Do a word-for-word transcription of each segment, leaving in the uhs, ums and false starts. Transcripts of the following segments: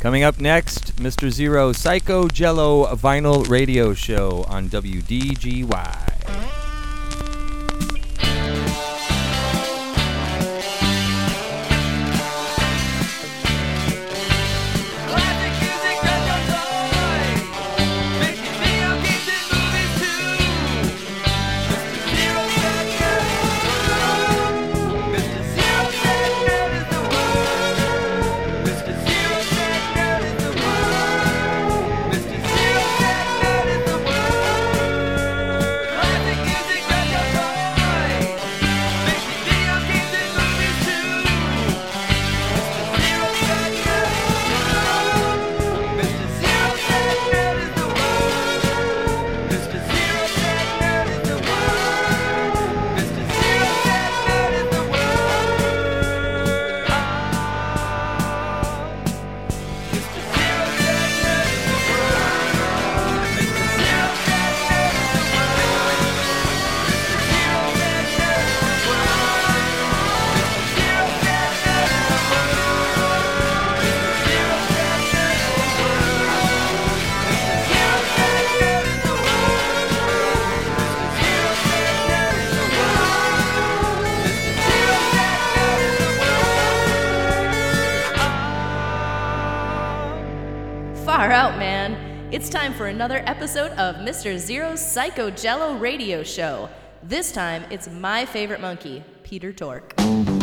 Coming up next, Mister Zero Psycho Jello Vinyl Radio Show on W D G Y. It's time for another episode of Mister Zero's Psycho Jello Radio Show. This time, it's my favorite monkey, Peter Tork.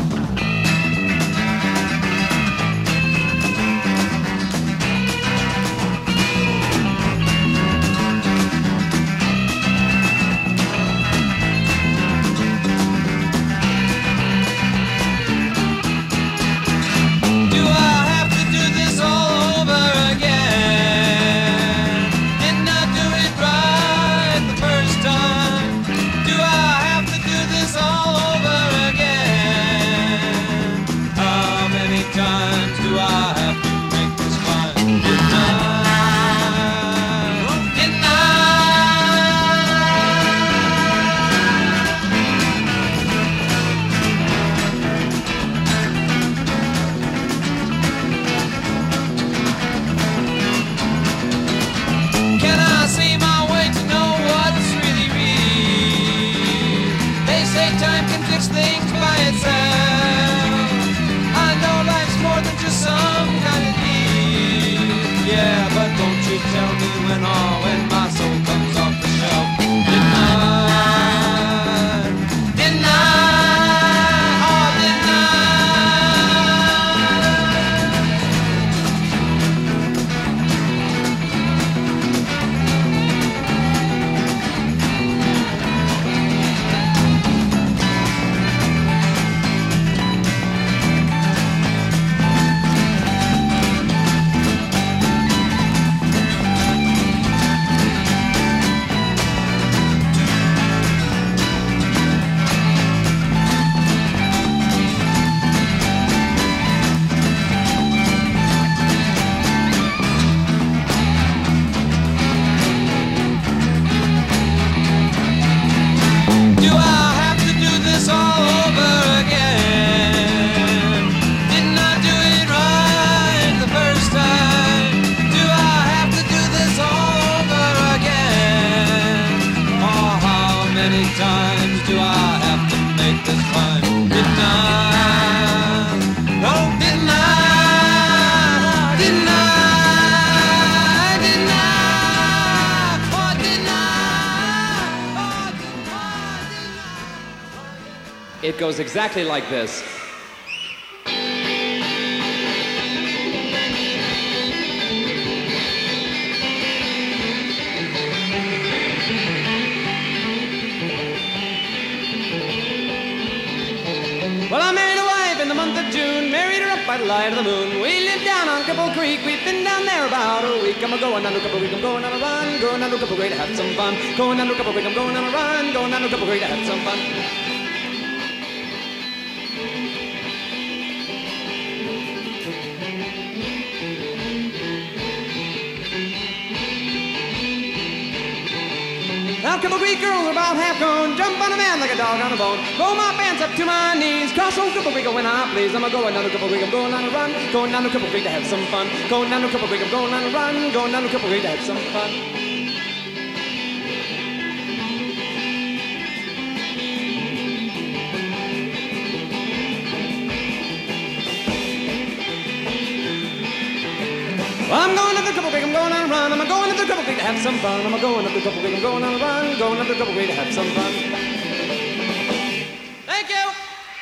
It goes exactly like this. Well, I married a wife in the month of June, married her up by the light of the moon. We lived down on Cripple Creek, we've been down there about a week. I'm going down to Cripple Creek, I'm going on a run, going down to Cripple Creek to have some fun. Going down to Cripple Creek, I'm going on a run, going down to Cripple Creek to have some fun. Down Cripple Creek, girls are about half grown. Jump on a man like a dog on a bone. Roll my pants up to my knees. Cross old Cripple Creek when I please. I'm a going down to Cripple Creek, I'm going on a run. Going down to Cripple Creek to have some fun. Going down to Cripple Creek, I'm going on a run. Going down to Cripple Creek to have some fun. Well, I'm going up the Cripple Creek, I'm going on a run. I'm going up the Cripple Creek to have some fun. I'm going up the Cripple Creek, I'm going on a run. Going up the Cripple Creek to have some fun. Thank you.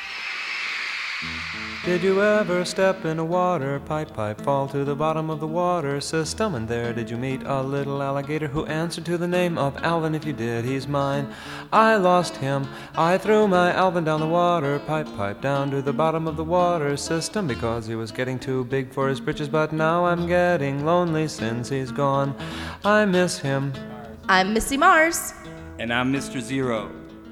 Did you ever step in a water pipe, pipe, fall to the bottom of the water system? And there did you meet a little alligator who answered to the name of Alvin? If you did, he's mine. I lost him. I threw my Alvin down the water pipe, pipe, down to the bottom of the water system because he was getting too big for his britches. But now I'm getting lonely since he's gone. I miss him. I'm Missy Mars. And I'm Mister Zero.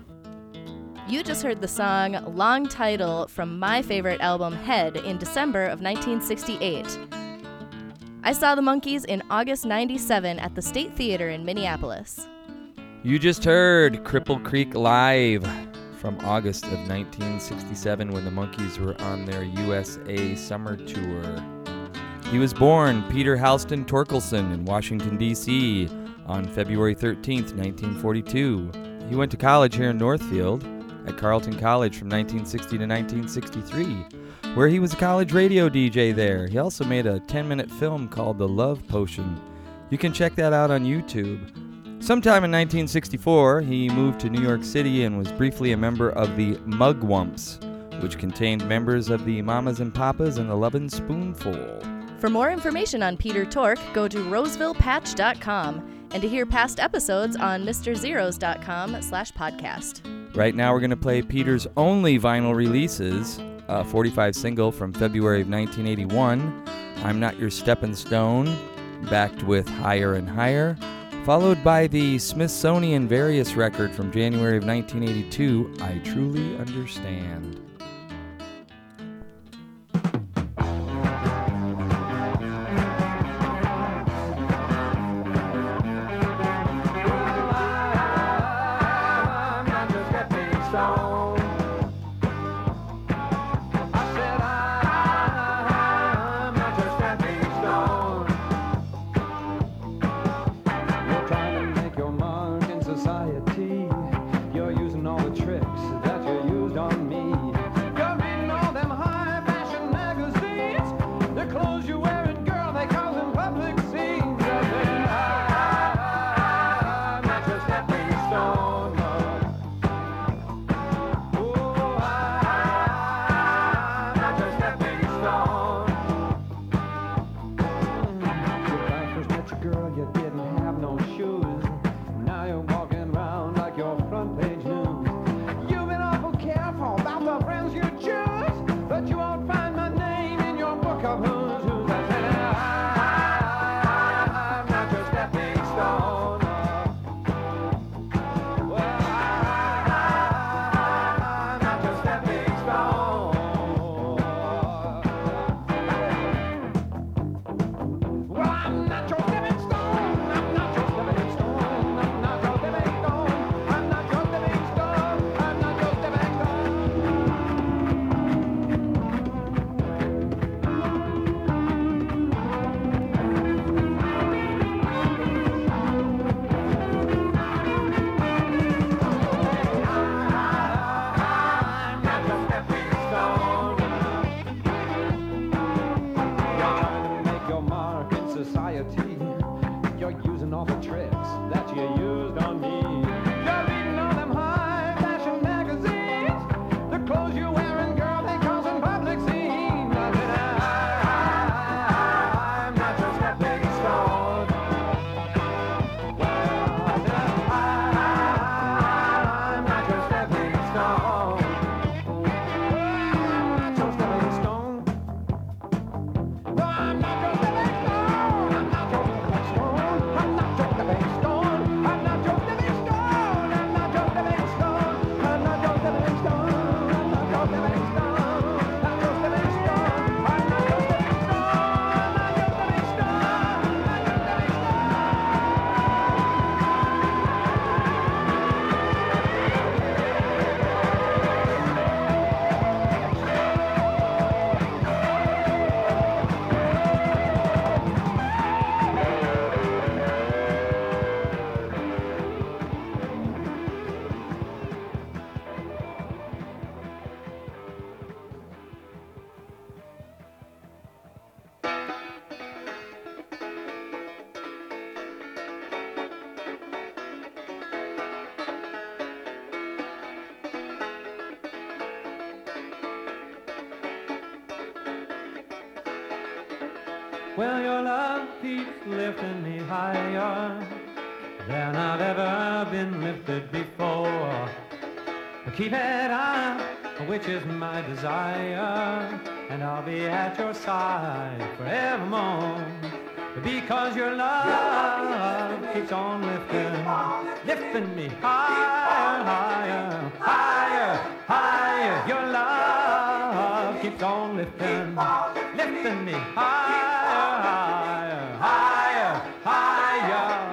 You just heard the song Long Title from my favorite album, Head, in December of nineteen sixty-eight. I saw the Monkees in August ninety-seven at the State Theater in Minneapolis. You just heard Cripple Creek Live from August of nineteen sixty-seven when the Monkees were on their U S A summer tour. He was born Peter Halston Torkelson in Washington, D C on February thirteenth, nineteen forty-two. He went to college here in Northfield at Carleton College from nineteen sixty to nineteen sixty-three, where he was a college radio D J there. He also made a ten-minute film called The Love Potion. You can check that out on YouTube. Sometime in nineteen sixty-four, he moved to New York City and was briefly a member of the Mugwumps, which contained members of the Mamas and Papas and the Lovin' Spoonful. For more information on Peter Tork, go to roseville patch dot com, and to hear past episodes on mister zeros dot com slash podcast. Right now we're going to play Peter's only vinyl releases, a forty-five single from February of nineteen eighty-one, I'm Not Your Steppin' Stone, backed with Higher and Higher, followed by the Smithsonian Various record from January of nineteen eighty-two, I Truly Understand. You're using all the tricks that you used on me. Well, your love keeps lifting me higher than I've ever been lifted before. Keep it up, which is my desire, and I'll be at your side forevermore. Because your love keeps on lifting, lifting me higher, higher, higher, higher. Your love keeps on lifting, lifting me higher, higher, higher, higher.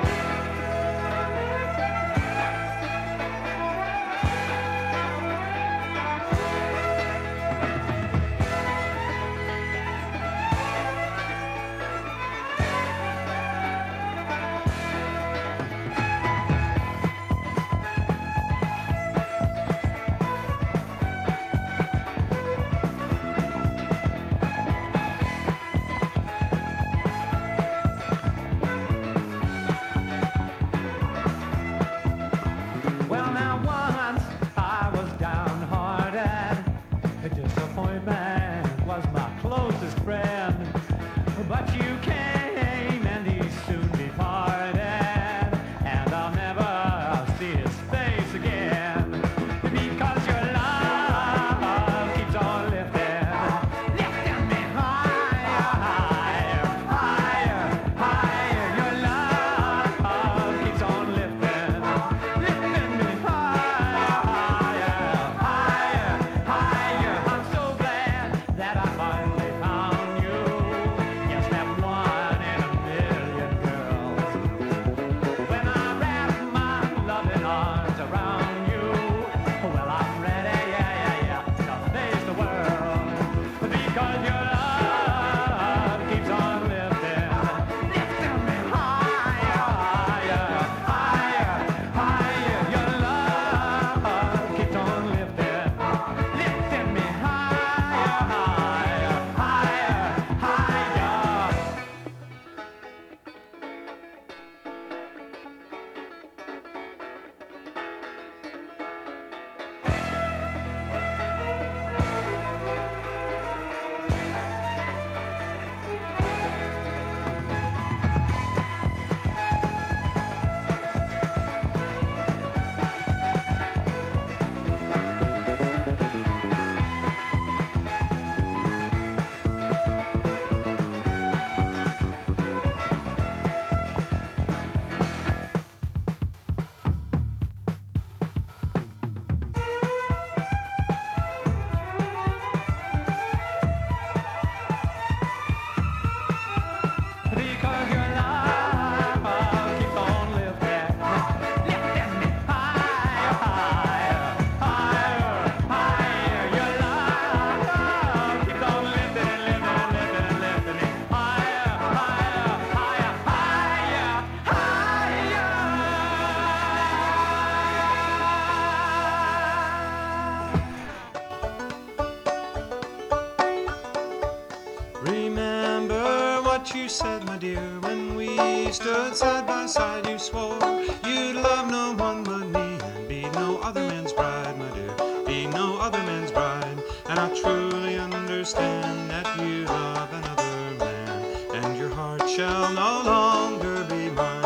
You said, my dear, when we stood side by side, you swore you'd love no one but me and be no other man's bride, my dear, be no other man's bride. And I truly understand that you love another man, and your heart shall no longer be mine.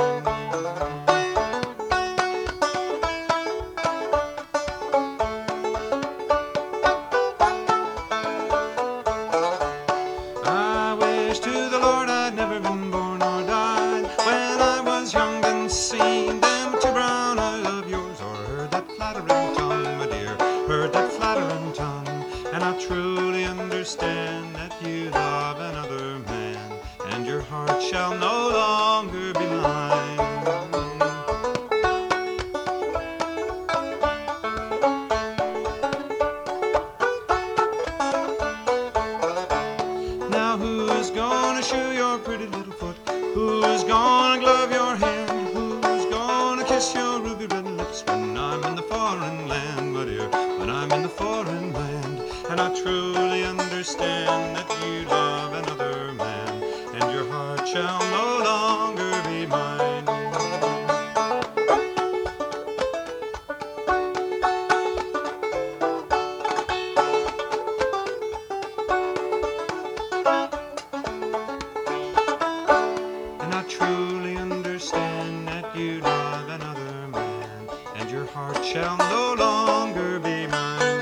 Shall no longer be mine. Now who's gonna shoe your pretty little foot? Who's gonna glove your hand? Who's gonna kiss your ruby red lips when I'm in the foreign land, my dear, when I'm in the foreign land? And I truly understand that you love another man, and your heart shall no longer be mine. shall no longer be mine.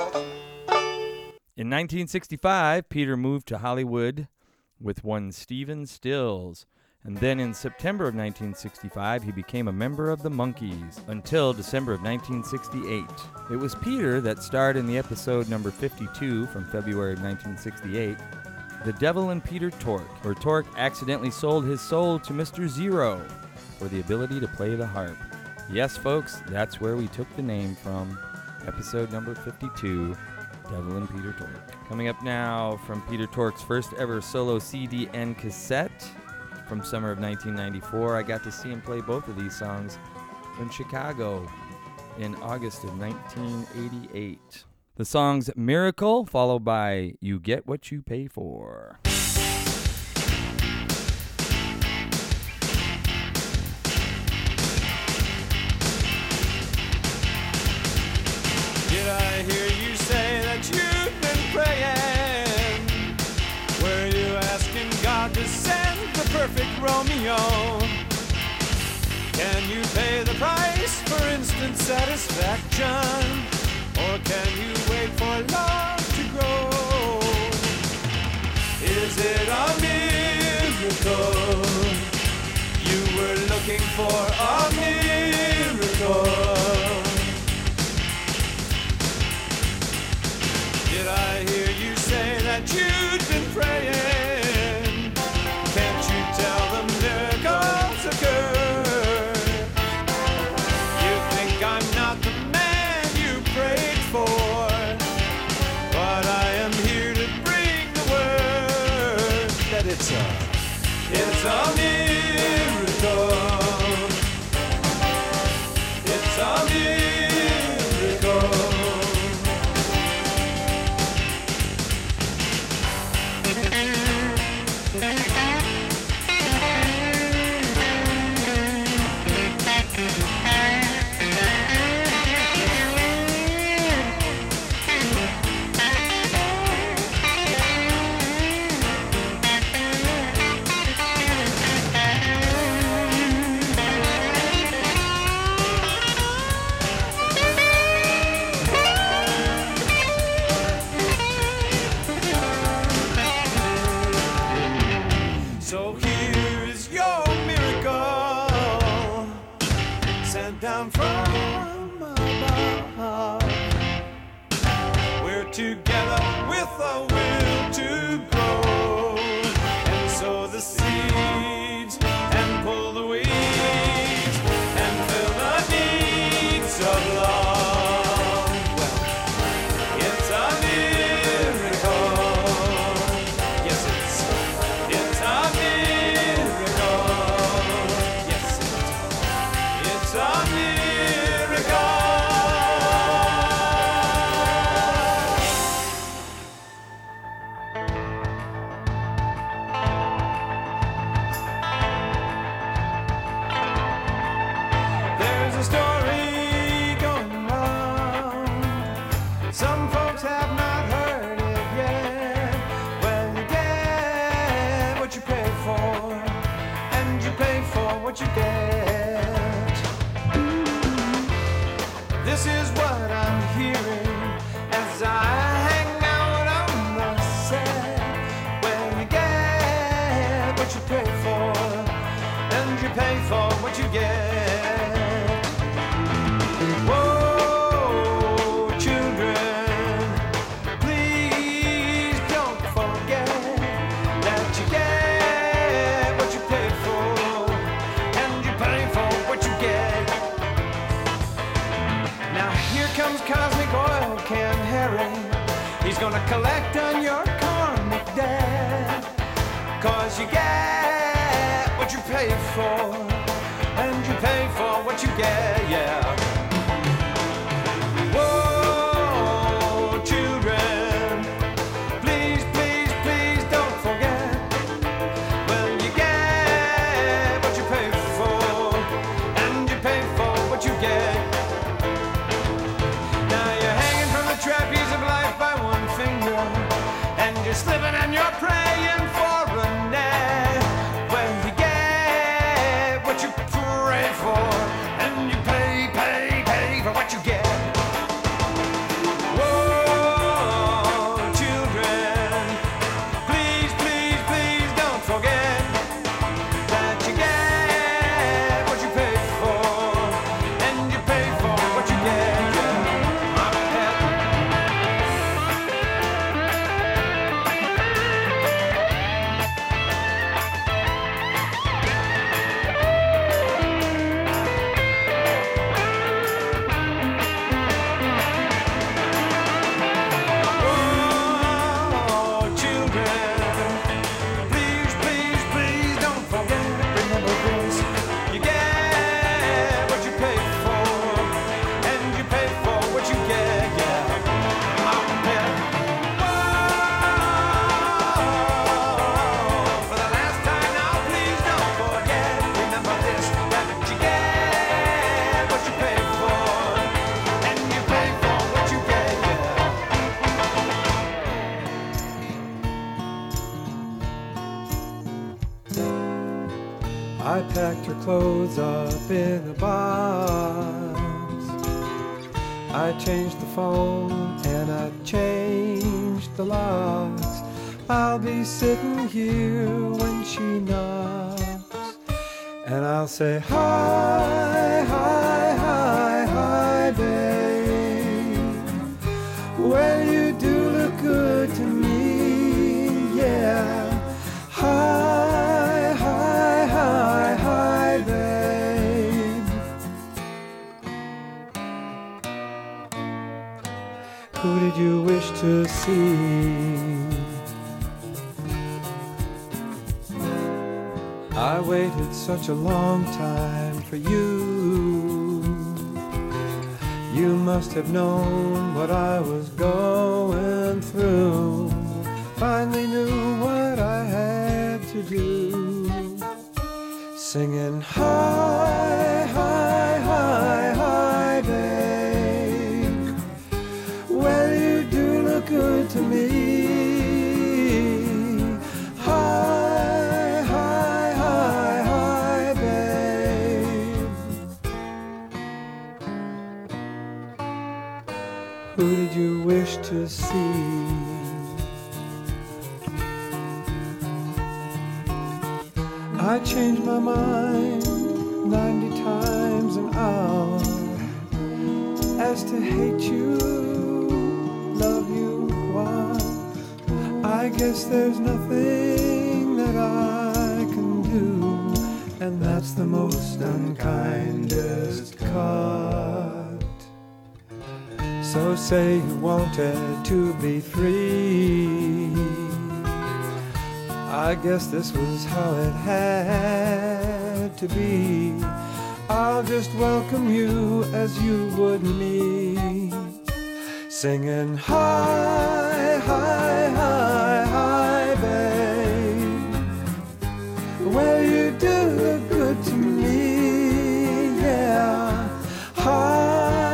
In nineteen sixty-five, Peter moved to Hollywood with one Stephen Stills. And then in September of nineteen sixty-five, he became a member of the Monkees until December of nineteen sixty-eight. It was Peter that starred in the episode number fifty-two from February of nineteen sixty-eight, The Devil and Peter Tork, where Tork accidentally sold his soul to Mister Zero for the ability to play the harp. Yes, folks, that's where we took the name from. Episode number fifty-two, Devil and Peter Tork. Coming up now from Peter Tork's first ever solo C D and cassette from summer of nineteen ninety-four. I got to see him play both of these songs in Chicago in August of nineteen eighty-eight. The song's Miracle, followed by You Get What You Pay For. Did I hear you say that you've been praying? Were you asking God to send the perfect Romeo? Can you pay the price for instant satisfaction? Or can you wait for love to grow? Is it a miracle? You were looking for a miracle. Did I hear you say that you'd been praying? Can't you tell the miracles occur? You think I'm not the man you prayed for, but I am here to bring the word that it's a, it's a miracle. It's a miracle. So here is your miracle, sent down from above. We're together with a will to grow, and sow the seeds, and pull the weeds, and fill the needs of love. Well, it's a miracle. Yes, it's, it's a miracle. Yes, it's, it's a miracle. There's a story going round. Some folks have not heard it yet. Well, you get what you pay for, and you pay for what you get. This is what I'm hearing as I hang out on the set. Well, you get what you pay for, and you pay for what you get. Whoa, children, please don't forget that you get what you pay for, and you pay for what you get. Now here comes Cosmic Oil Can Harry. He's gonna collect on your karmic debt, 'cause you get what you pay for, and you pay for what you get, yeah. Whoa, children, please, please, please don't forget. Well, you get what you pay for, and you pay for what you get. Now you're hanging from the trapeze of life by one finger, and you're slipping and you're praying for a net. Well, you get what you pray for, and you pay, pay, I packed her clothes up in a box. I changed the phone and I changed the locks. I'll be sitting here when she knocks, and I'll say, hi, hi, hi, hi, babe. Well, you do look good to me, yeah. Hi, hi, hi, hi, babe. Who did you wish to see? I waited such a long time for you. You must have known what I was going through. Finally knew what I had to do. Singing, hi, hi, hi, hi, babe. Well, you do look good to me. Who did you wish to see? I changed my mind ninety times an hour as to hate you, love you, why? I guess there's nothing that I can do, and that's the most unkindest cut. So say you wanted to be free. I guess this was how it had to be. I'll just welcome you as you would me, singing, hi, hi, hi, hi, babe. Well, you do look good to me, yeah. Hi.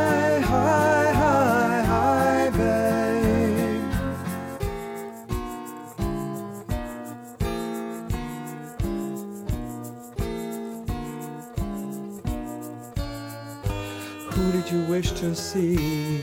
Who did you wish to see?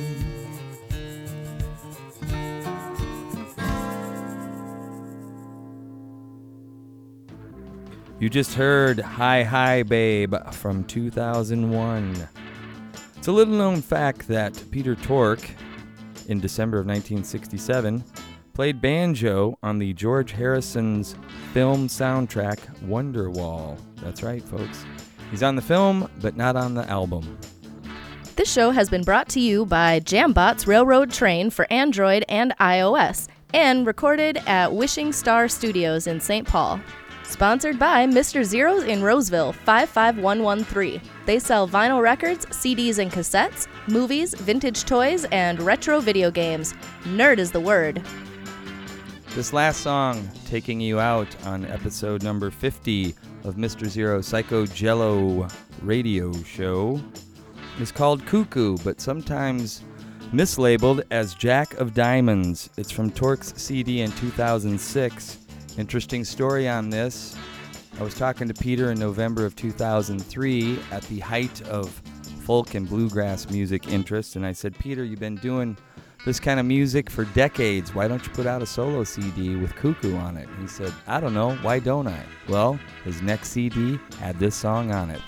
You just heard Hi Hi Babe from two thousand one. It's a little known fact that Peter Tork, in December of nineteen sixty-seven, played banjo on the George Harrison's film soundtrack Wonderwall. That's right, folks. He's on the film, but not on the album. This show has been brought to you by Jambot's Railroad Train for Android and iOS, and recorded at Wishing Star Studios in Saint Paul. Sponsored by Mister Zeros in Roseville, five five one one three. They sell vinyl records, C Ds and cassettes, movies, vintage toys, and retro video games. Nerd is the word. This last song, taking you out on episode number fifty of Mister Zero Psycho Jello radio show, is called Cuckoo, but sometimes mislabeled as Jack of Diamonds. It's from Tork's C D in two thousand six. Interesting story on this. I was talking to Peter in November of two thousand three at the height of folk and bluegrass music interest, and I said, Peter, you've been doing this kind of music for decades. Why don't you put out a solo C D with Cuckoo on it? He said, I don't know. Why don't I? Well, his next C D had this song on it.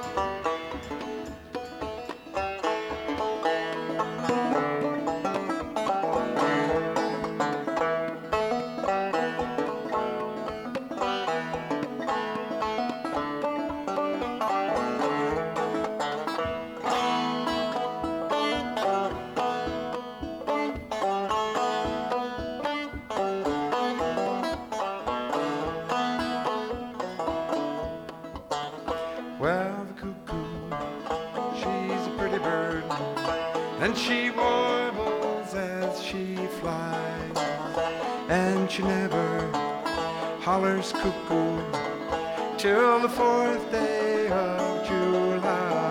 Well, the cuckoo, she's a pretty bird, and she warbles as she flies, and she never hollers cuckoo till the fourth day of July.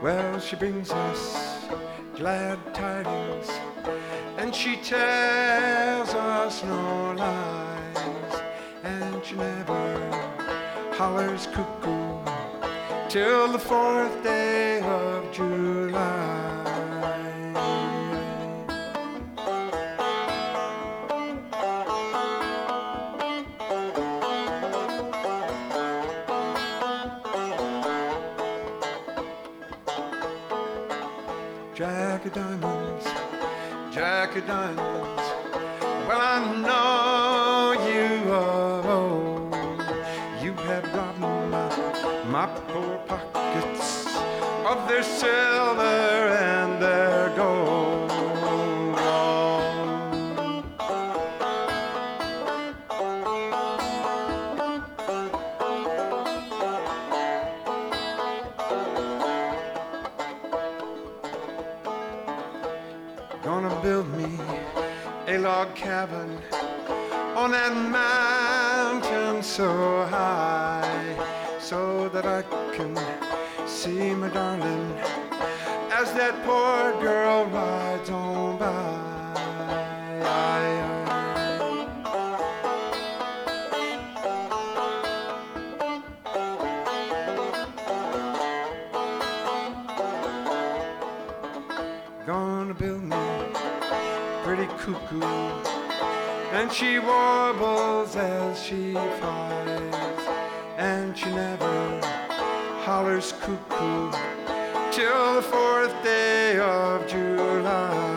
Well, she brings us glad tidings, and she tells us no lies, and she never hollers cuckoo till the fourth day of July. Jack of diamonds, Jack of diamonds, well, I know you of old. You have robbed my, my poor pockets of their silver and their gold. Gonna build me a log cabin on that mountain so high, so that I can see my darling as that poor girl rides on by. Gonna build me a pretty cuckoo, and she warbles as she flies, and she never hollers cuckoo till the fourth day of July.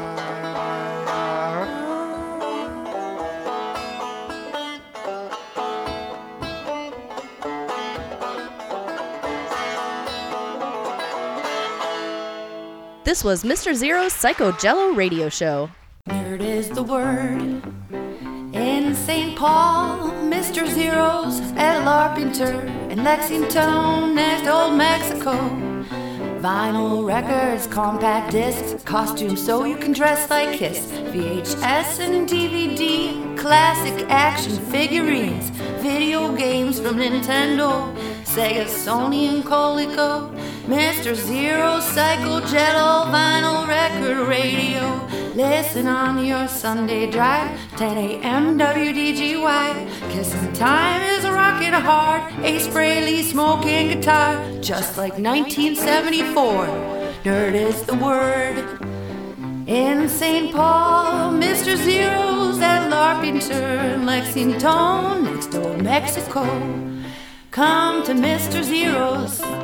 This was Mister Zero's Psycho Jello radio show. Nerd is the word. In Saint Paul, Mister Zero's at Larpenteur. In Lexington, next Old Mexico. Vinyl records, compact discs, costumes so you can dress like Kiss. V H S and D V D, classic action figurines, video games from Nintendo, Sega, Sony, and Coleco. Mister Zero, Psycho Jello, vinyl record radio. Listen on your Sunday drive, ten a.m. W D G Y. Kissing time is rocking hard, Ace Frehley smoking guitar, just like nineteen seventy-four. Nerd is the word. In Saint Paul, Mister Zero's at Larpenteur. In Lexington, next door Mexico. Come to Mister Zero's.